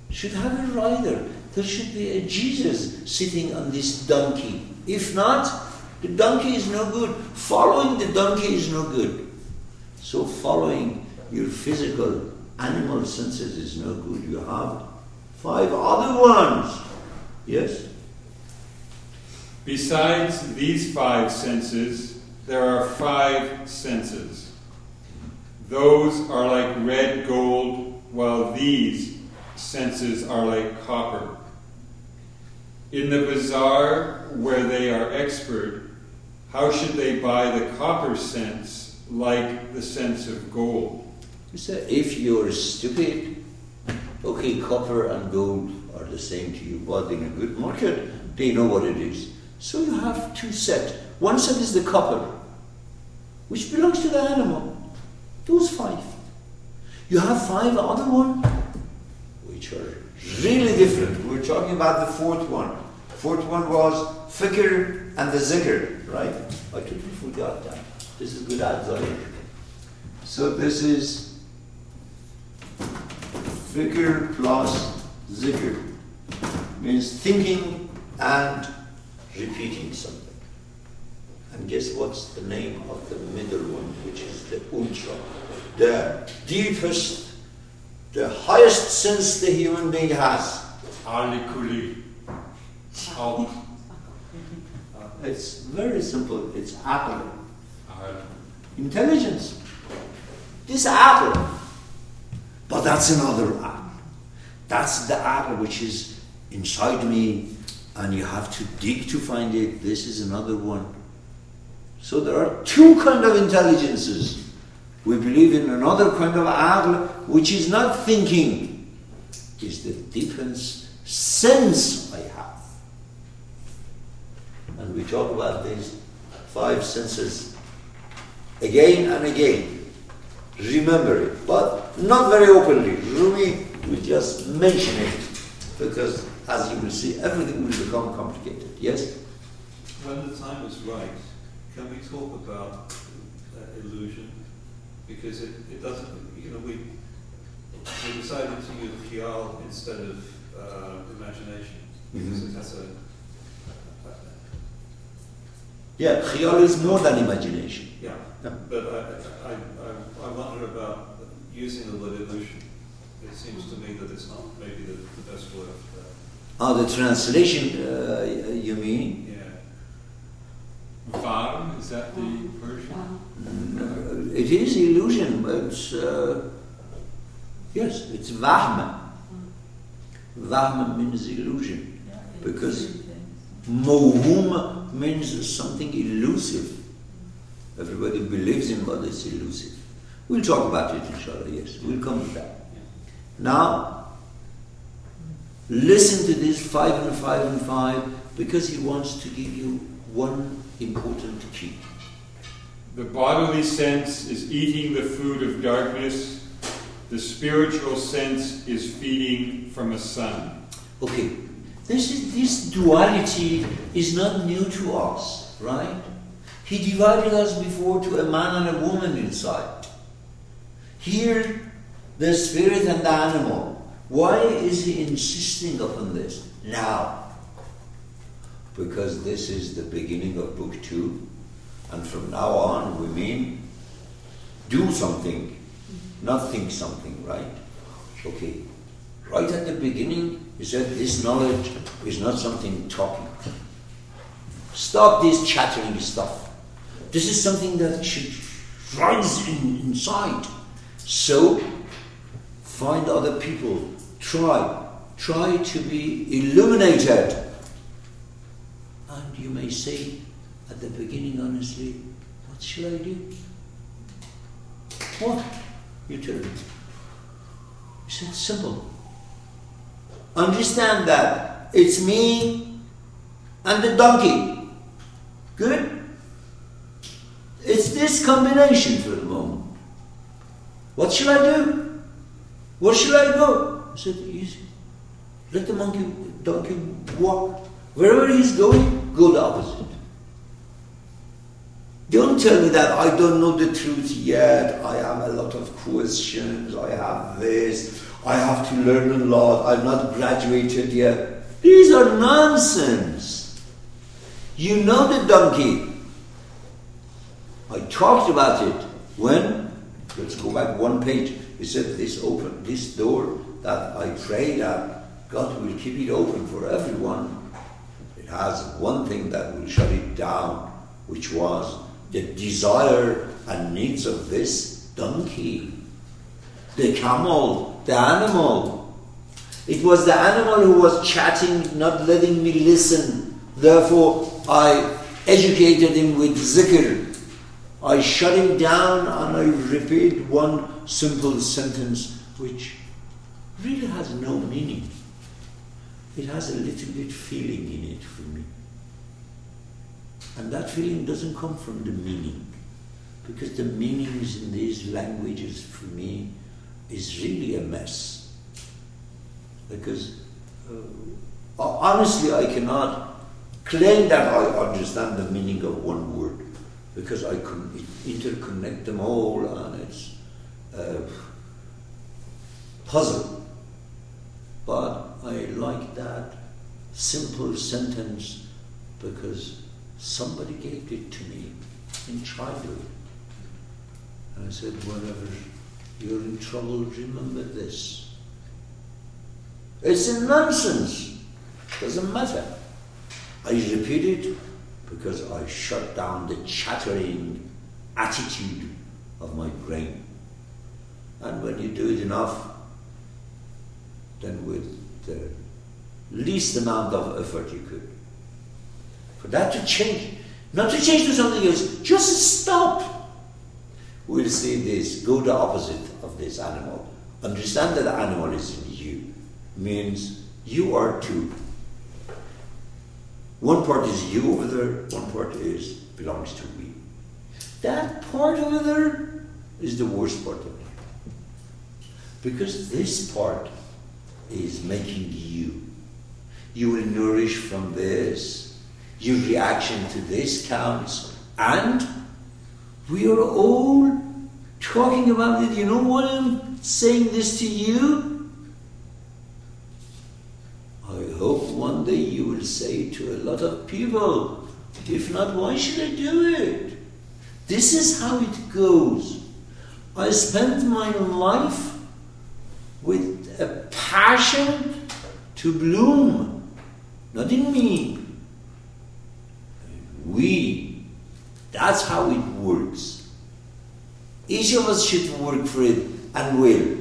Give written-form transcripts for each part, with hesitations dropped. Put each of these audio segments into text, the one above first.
should have a rider. There should be a Jesus sitting on this donkey. If not, the donkey is no good. Following the donkey is no good. So following your physical animal senses is no good. You have 5 other ones. Yes? Besides these 5 senses, there are 5 senses. Those are like red gold, while these senses are like copper. In the bazaar, where they are expert, how should they buy the copper sense like the sense of gold? You say, if you're stupid, okay, copper and gold are the same to you, but in a good market, they know what it is. So you have 2 sets. One set is the copper, which belongs to the animal. Those 5. You have 5 other ones, which are really different. We're talking about the 4th one. 4th one was fikr and the zikr, right? I totally forgot that. This is good advice. So this is fikr plus zikr. Means thinking and repeating something. And guess what's the name of the middle one, which is the ultra, the deepest, the highest sense the human being has. Alikuli. It's very simple. It's aql. Intelligence. This aql. But that's another aql. That's the aql which is inside me, and you have to dig to find it. This is another one. So there are 2 kinds of intelligences. We believe in another kind of aql, which is not thinking. It's the deepest sense I have. And we talk about these 5 senses again and again. Remember it, but not very openly. Rumi will just mention it, because as you will see, everything will become complicated. Yes? When the time is right, can we talk about illusion? Because it doesn't, we decided to use khiyal instead of imagination, because it has yeah, khiyal is more than imagination. Yeah, but I wonder about using the word illusion. It seems to me that it's not maybe the best word for that. The translation, you mean? Yeah. Vahm, is that the version? It is illusion, but yes, it's vahm. Vahm means illusion, because mawhum means something elusive. Everybody believes in, but it's elusive. We'll talk about it, inshallah, yes. We'll come to that. Now, listen to this 5 and 5 and 5, because he wants to give you one important key. The bodily sense is eating the food of darkness. The spiritual sense is feeding from a sun. Okay, this duality is not new to us, right? He divided us before to a man and a woman inside. Here, the spirit and the animal. Why is he insisting upon this now? Because this is the beginning of book 2, and from now on we mean do something, not think something, right? Okay. Right at the beginning, he said this knowledge is not something talking. Stop this chattering stuff. This is something that should rise inside. So, find other people. Try to be illuminated. And you may say at the beginning, honestly, what shall I do? What? You tell me. He said, simple. Understand that it's me and the donkey. Good? It's this combination for the moment. What shall I do? Where shall I go? I said, easy. Let the donkey walk. Wherever he's going, go the opposite. Don't tell me that I don't know the truth yet. I have a lot of questions. I have this. I have to learn a lot, I've not graduated yet. These are nonsense. You know the donkey. I talked about it when, let's go back one page, we said this door that I pray that God will keep it open for everyone. It has one thing that will shut it down, which was the desire and needs of this donkey. The camel, the animal. It was the animal who was chatting, not letting me listen. Therefore, I educated him with zikr. I shut him down and I repeat one simple sentence which really has no meaning. It has a little bit feeling in it for me. And that feeling doesn't come from the meaning. Because the meanings in these languages for me is really a mess. Because honestly I cannot claim that I understand the meaning of one word. Because I can interconnect them all and it's a puzzle. But I like that simple sentence because somebody gave it to me in childhood. And I said, whenever you're in trouble, remember this. It's a nonsense. Doesn't matter. I repeat it because I shut down the chattering attitude of my brain. And when you do it enough, then with the least amount of effort you could, for that to change, not to change to something else, just stop. We'll see this, go the opposite of this animal. Understand that the animal is in you, means you are two. One part is you over there, one part belongs to we. That part over there is the worst part of me. Because this part is making you. You will nourish from this. Your reaction to this counts. And we are all talking about it. You know what I'm saying this to you? I hope one day you will say it to a lot of people. If not, why should I do it? This is how it goes. I spent my life with a passion to bloom. Not in me. We. That's how it works. Each of us should work for it and will.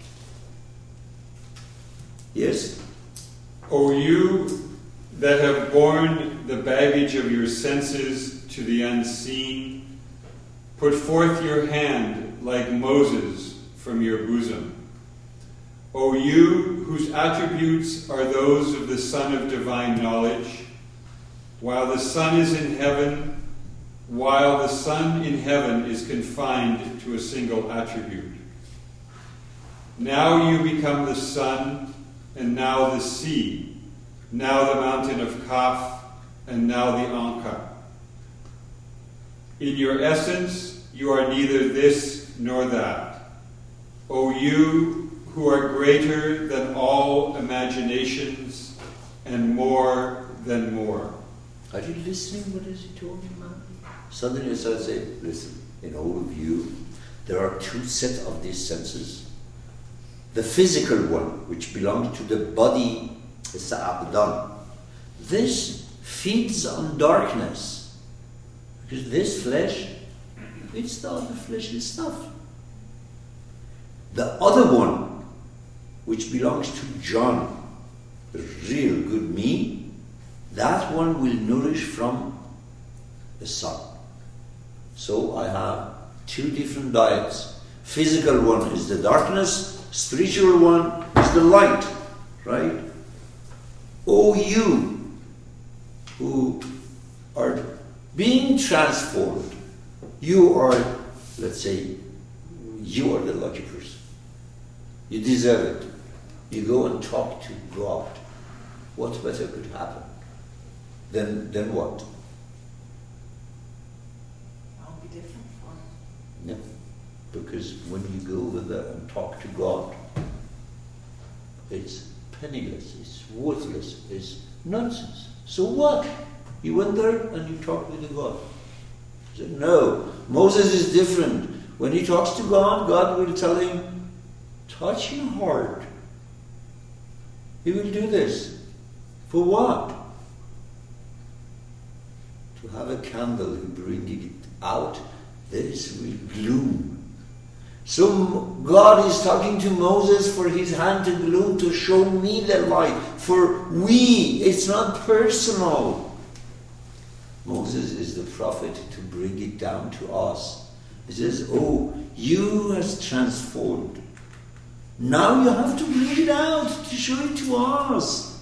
Yes? O you that have borne the baggage of your senses to the unseen, put forth your hand like Moses from your bosom. O you whose attributes are those of the Son of divine knowledge, while the Son is in heaven, while the Son in heaven is confined to a single attribute. Now you become the sun, and now the sea, now the mountain of Kaf, and now the Anka. In your essence, you are neither this nor that. O you who are greater than all imaginations and more than more. Are you listening? What is he talking about? Suddenly I started saying, listen, in all of you, there are two sets of these senses. The physical one, which belongs to the body, is the abdan. This feeds on darkness. Because this flesh, it's the other fleshly stuff. The other one, which belongs to John, the real good me, that one will nourish from the sun. So I have two different diets. Physical one is the darkness, spiritual one is the light, right? O you who are being transformed, you are, let's say, you are the lucky person. You deserve it. You go and talk to God. What better could happen? Then what? I'll be different from. No. Because when you go over there and talk to God, it's penniless, it's worthless, it's nonsense. So what? You went there and you talked with the God. He said, no, Moses is different. When he talks to God, God will tell him, touch your heart. He will do this. For what? To have a candle and bringing it out, this will gloom. So God is talking to Moses for his hand to gloom, to show me the light. For we, it's not personal. Moses is the prophet to bring it down to us. He says, oh, you has transformed. Now you have to bring it out to show it to us.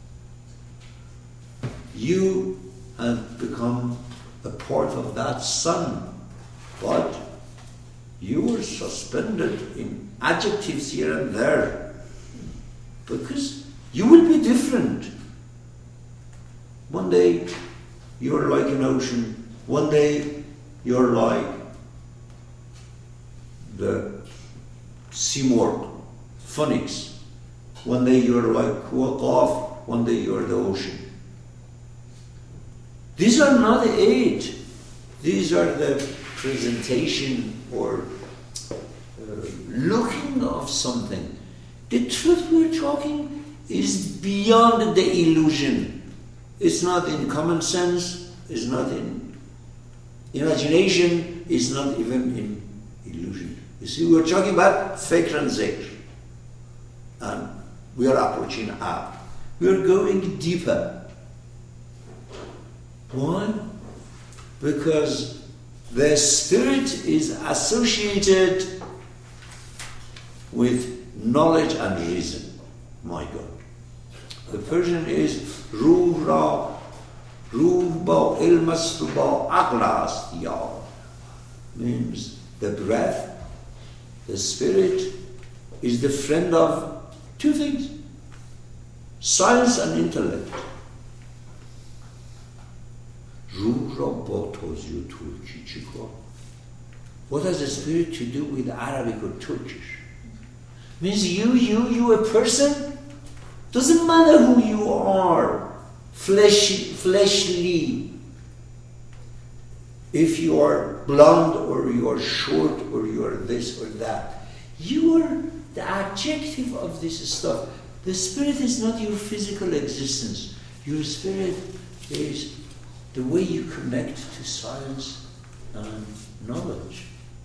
You have become a part of that sun. But you were suspended in adjectives here and there. Because you will be different. One day you're like an ocean. One day you're like the Seymour, Phoenix. One day you're like Kuakov. One day you're the ocean. These are not the age. These are the presentation or looking of something. The truth we're talking is beyond the illusion. It's not in common sense, it's not in imagination, it's not even in illusion. You see, we're talking about Fikr and Zikr. And we are approaching up. We're going deeper. Why? Because the spirit is associated with knowledge and reason. My God. The Persian is Ruh Ra, Ruh Ba Ilmas Ba Aqlas Ya. Means the breath, the spirit is the friend of two things: science and intellect. What has the spirit to do with Arabic or Turkish? Means you a person, doesn't matter who you are, fleshly. If you are blonde or you are short or you are this or that, you are the adjective of this stuff. The spirit is not your physical existence. Your spirit is the way you connect to science and knowledge.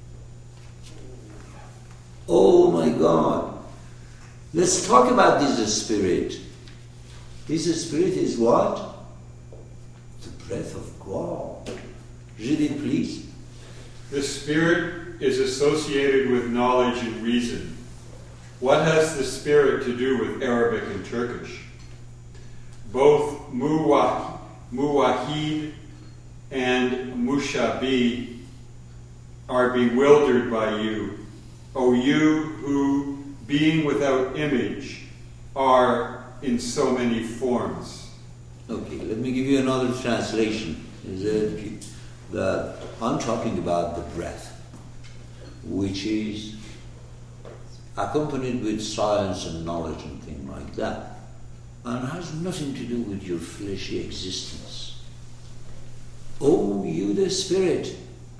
Oh my God. Let's talk about this spirit. This spirit is what? The breath of God. Read it, please. The spirit is associated with knowledge and reason. What has the spirit to do with Arabic and Turkish? Both Muwahid and Mushabi are bewildered by you, O you who, being without image, are in so many forms. Okay, let me give you another translation. That I'm talking about the breath, which is accompanied with science and knowledge and things like that, and has nothing to do with your fleshy existence. Oh, you the spirit,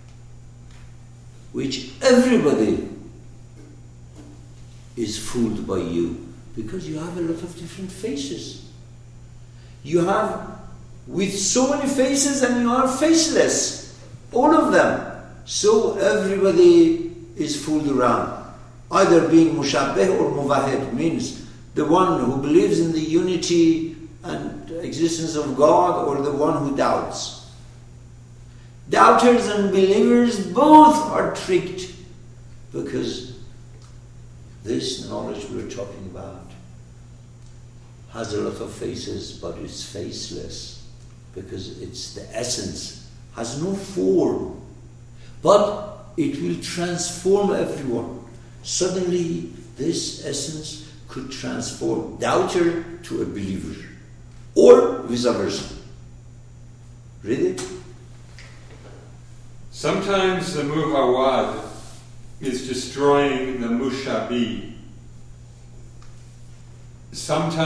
which everybody is fooled by you, because you have a lot of different faces. You have with so many faces and you are faceless, all of them. So everybody is fooled around. Either being mushabbeh or muvahid, means the one who believes in the unity and existence of God, or the one who doubts. Doubters and believers both are tricked, because this knowledge we're talking about has a lot of faces, but it's faceless, because it's the essence, has no form, but it will transform everyone. Suddenly this essence could transform doubter to a believer, or vice versa. Read it. Sometimes the Muhawad is destroying the Mushabi. sometimes